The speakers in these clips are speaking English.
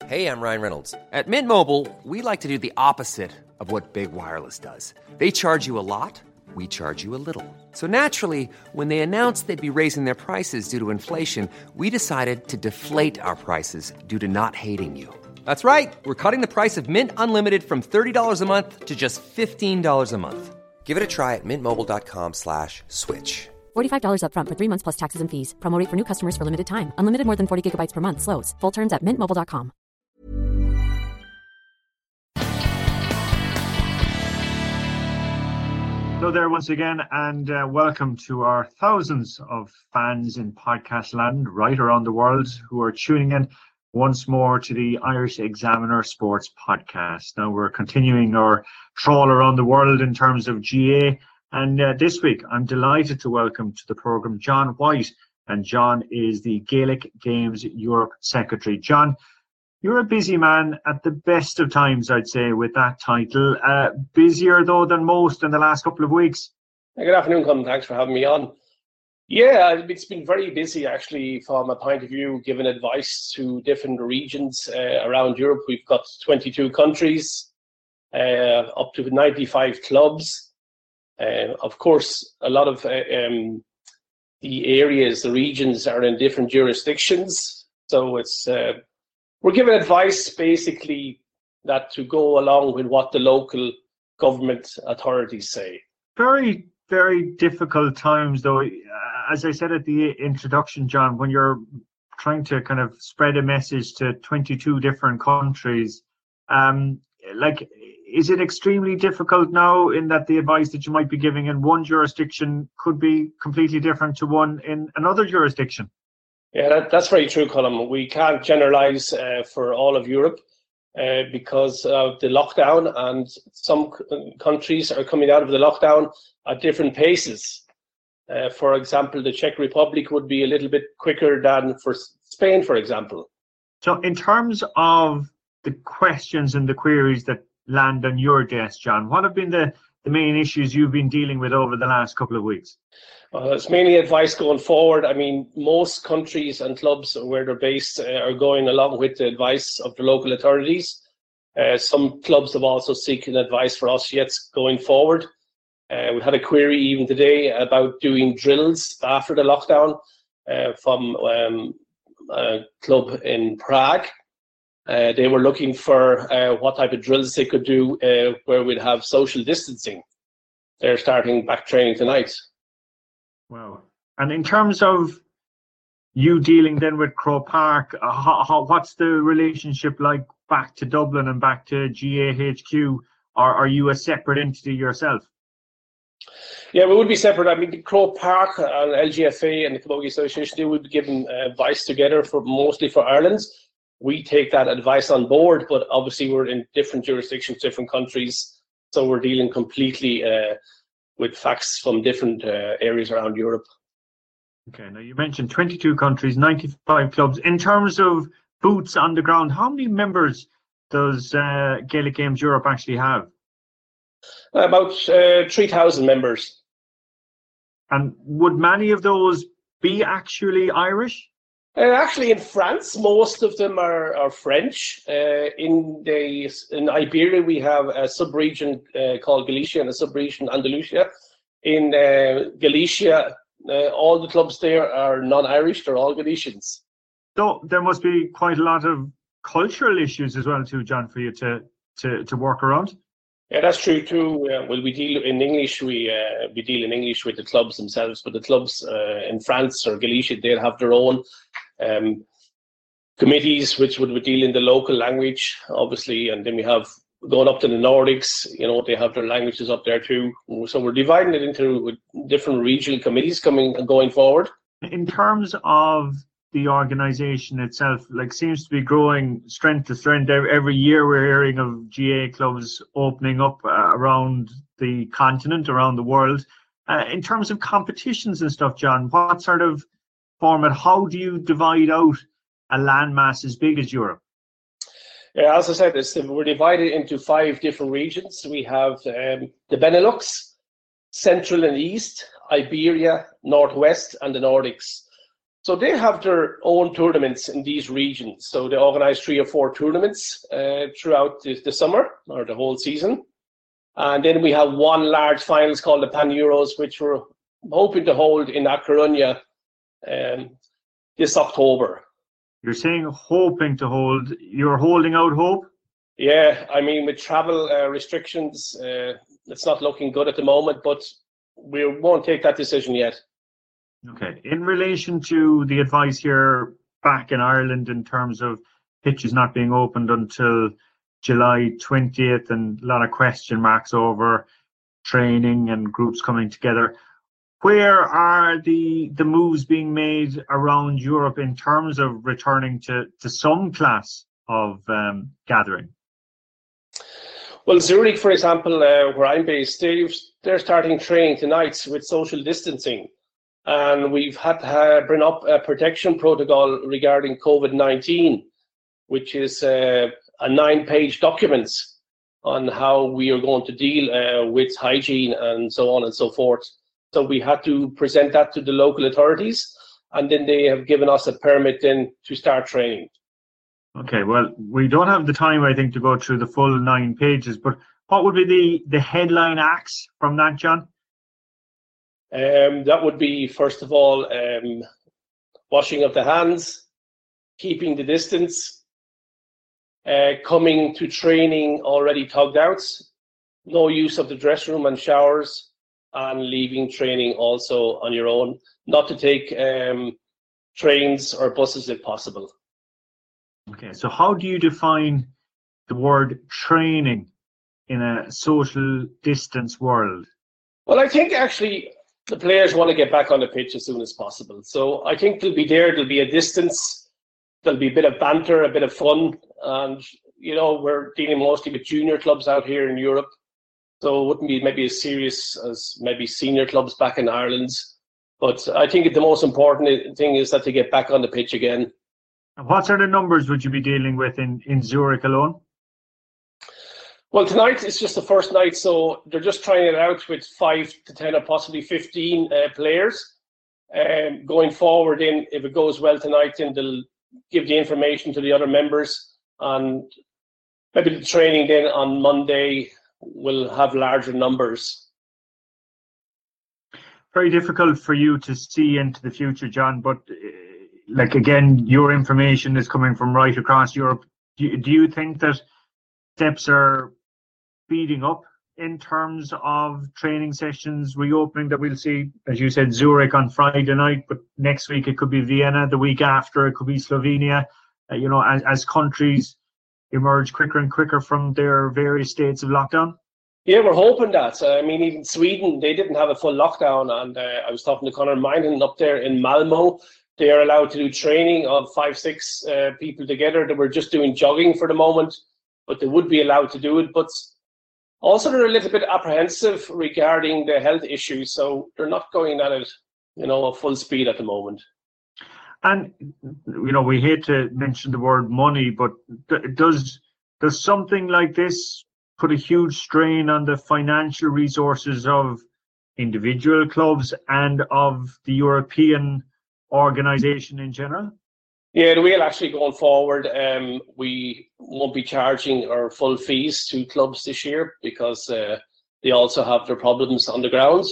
Hey, I'm Ryan Reynolds. At Mint Mobile, we like to do the opposite of what Big Wireless does. They charge you a lot, we charge you a little. So naturally, when they announced they'd be raising their prices due to inflation, we decided to deflate our prices due to not hating you. That's right. We're cutting the price of Mint Unlimited from $30 a month to just $15 a month. Give it a try at mintmobile.com/switch. $45 up front for 3 months plus taxes and fees. Promo rate for new customers for limited time. Unlimited more than 40 gigabytes per month. Slows full terms at mintmobile.com. Hello there once again, and welcome to our thousands of fans in podcast land right around the world who are tuning in once more to the Irish Examiner Sports Podcast. Now we're continuing our trawl around the world in terms of GA, and this week I'm delighted to welcome to the programme John White, and John is the Gaelic Games Europe Secretary. John, you're a busy man at the best of times, I'd say, with that title. Busier, though, than most in the last couple of weeks. Good afternoon, Colin. Thanks for having me on. Yeah, it's been very busy, actually, from a point of view, giving advice to different regions around Europe. We've got 22 countries, up to 95 clubs. Of course, a lot of the areas, the regions are in different jurisdictions. So it's... we're giving advice, basically, that to go along with what the local government authorities say. Very, very difficult times, though. As I said at the introduction, John, when you're trying to kind of spread a message to 22 different countries, is it extremely difficult now in that the advice that you might be giving in one jurisdiction could be completely different to one in another jurisdiction? Yeah, that's very true, Colin. We can't generalise for all of Europe because of the lockdown, and some countries are coming out of the lockdown at different paces. For example, the Czech Republic would be a little bit quicker than for Spain, for example. So in terms of the questions and the queries that land on your desk, John, what have been the main issues you've been dealing with over the last couple of weeks? It's mainly advice going forward. I mean, most countries and clubs where they're based are going along with the advice of the local authorities. Some clubs have also seeking advice for us yet going forward. We had a query even today about doing drills after the lockdown from a club in Prague. They were looking for what type of drills they could do where we'd have social distancing. They're starting back training tonight. Wow. And in terms of you dealing then with Croke Park, what's the relationship like back to Dublin and back to GAHQ? Or are you a separate entity yourself? Yeah, we would be separate. I mean, Croke Park and LGFA and the Camogie Association, they would be giving advice together mostly for Ireland. We take that advice on board, but obviously we're in different jurisdictions, different countries, so we're dealing completely with facts from different areas around Europe. Okay, now you mentioned 22 countries, 95 clubs. In terms of boots on the ground, how many members does Gaelic Games Europe actually have? About 3,000 members. And would many of those be actually Irish? Actually, in France, most of them are French. In Iberia, we have a sub-region called Galicia and a sub-region Andalusia. In Galicia, all the clubs there are non-Irish; they're all Galicians. So there must be quite a lot of cultural issues as well, too, John, for you to work around. Yeah, that's true too. Well, we deal in English. We deal in English with the clubs themselves, but the clubs in France or Galicia, they'll have their own committees which would deal in the local language, obviously, and then we have going up to the Nordics. You know, they have their languages up there too. So we're dividing it into different regional committees coming and going forward. In terms of the organisation itself, seems to be growing strength to strength. Every year we're hearing of GA clubs opening up around the continent, around the world. In terms of competitions and stuff, John, what sort of format, how do you divide out a landmass as big as Europe? Yeah, as I said, we're divided into 5 different regions. We have the Benelux, Central and East, Iberia, Northwest, and the Nordics. So they have their own tournaments in these regions. So they organize 3 or 4 tournaments throughout the summer or the whole season. And then we have one large finals called the Pan Euros, which we're hoping to hold in A Coruña this October. You're saying hoping to hold. You're holding out hope? Yeah, I mean, with travel restrictions, it's not looking good at the moment, but we won't take that decision yet. Okay. In relation to the advice here back in Ireland in terms of pitches not being opened until July 20th and a lot of question marks over training and groups coming together, where are the moves being made around Europe in terms of returning to some class of gathering? Well, Zurich, for example, where I'm based, they're starting training tonight with social distancing. And we've had to bring up a protection protocol regarding COVID-19, which is a 9-page document on how we are going to deal with hygiene and so on and so forth. So we had to present that to the local authorities, and then they have given us a permit then to start training. Okay, well, we don't have the time, I think, to go through the full 9 pages, but what would be the headline acts from that, John? That would be, first of all, washing of the hands, keeping the distance, coming to training already tugged out, no use of the dressing room and showers, and leaving training also on your own, not to take trains or buses if possible. Okay, so how do you define the word training in a social distance world? Well, I think actually the players want to get back on the pitch as soon as possible. So I think there'll be a distance, there'll be a bit of banter, a bit of fun. And, you know, we're dealing mostly with junior clubs out here in Europe. So it wouldn't be maybe as serious as maybe senior clubs back in Ireland. But I think the most important thing is that they get back on the pitch again. And what sort of numbers would you be dealing with in Zurich alone? Well, tonight is just the first night, so they're just trying it out with 5 to 10 or possibly 15 players. Going forward, if it goes well tonight, then they'll give the information to the other members, and maybe the training then on Monday will have larger numbers. Very difficult for you to see into the future, John, but like again, your information is coming from right across Europe. Do you think that steps are speeding up in terms of training sessions reopening, that we'll see, as you said, Zurich on Friday night, but next week it could be Vienna, the week after it could be Slovenia, as countries emerge quicker and quicker from their various states of lockdown? Yeah, we're hoping that. I mean, even Sweden, they didn't have a full lockdown, and I was talking to Conor Minen up there in Malmo. They are allowed to do training of 5-6 people together. They were just doing jogging for the moment, but they would be allowed to do it. But also, they're a little bit apprehensive regarding the health issues, so they're not going at it, at full speed at the moment. And we hate to mention the word money, but does something like this put a huge strain on the financial resources of individual clubs and of the European organisation in general? Yeah, it will actually going forward. We won't be charging our full fees to clubs this year because they also have their problems on the ground.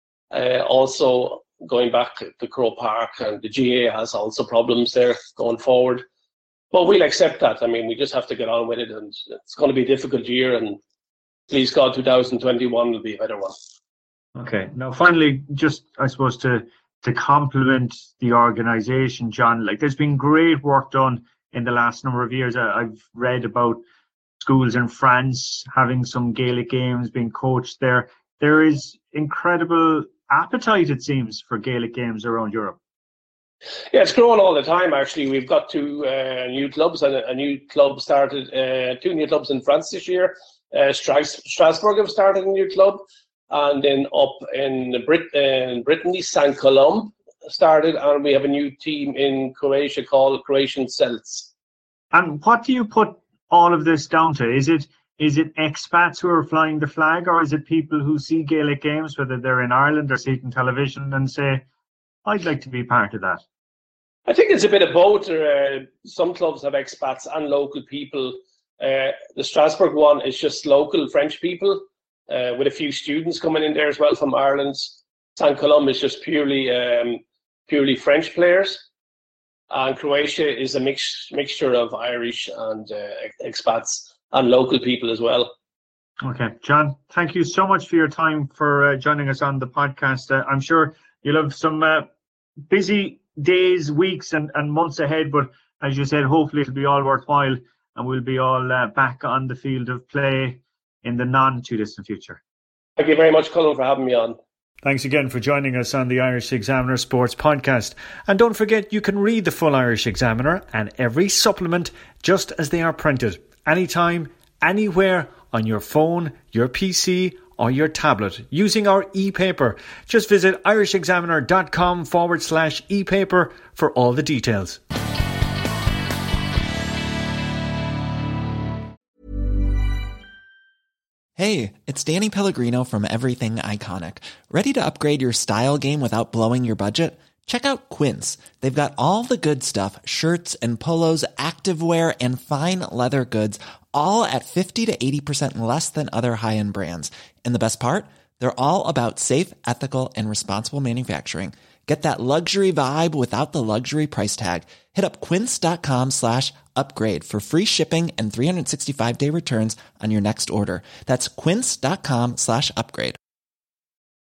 Also, going back to Croke Park, and the GA has also problems there going forward. But we'll accept that. I mean, we just have to get on with it, and it's going to be a difficult year, and please God, 2021 will be a better one. Okay. Now, finally, just, I suppose, to compliment the organisation, John, like there's been great work done in the last number of years. I've read about schools in France having some Gaelic games being coached there. There is incredible appetite, it seems, for Gaelic games around Europe. Yeah, it's growing all the time, actually. We've got 2 new clubs, and a new club started, 2 new clubs in France this year. Strasbourg have started a new club, and then up in Brittany, St. Columb started, and we have a new team in Croatia called Croatian Celts. And what do you put all of this down to? Is it expats who are flying the flag, or is it people who see Gaelic games, whether they're in Ireland or see it on television, and say, I'd like to be part of that? I think it's a bit of both. Some clubs have expats and local people. The Strasbourg one is just local French people, with a few students coming in there as well from Ireland. St. Columb is just purely French players. And Croatia is a mixture of Irish and expats and local people as well. Okay, John, thank you so much for your time for joining us on the podcast. I'm sure you'll have some busy days, weeks and months ahead, but as you said, hopefully it'll be all worthwhile and we'll be all back on the field of play in the non-too-distant future. Thank you very much, Colin, for having me on. Thanks again for joining us on the Irish Examiner Sports Podcast. And don't forget, you can read the full Irish Examiner and every supplement just as they are printed, anytime, anywhere, on your phone, your PC or your tablet using our e-paper. Just visit irishexaminer.com/e-paper for all the details. Hey, it's Danny Pellegrino from Everything Iconic. Ready to upgrade your style game without blowing your budget? Check out Quince. They've got all the good stuff, shirts and polos, activewear, and fine leather goods, all at 50 to 80% less than other high-end brands. And the best part? They're all about safe, ethical, and responsible manufacturing. Get that luxury vibe without the luxury price tag. Hit up quince.com/upgrade for free shipping and 365-day returns on your next order. That's quince.com/upgrade.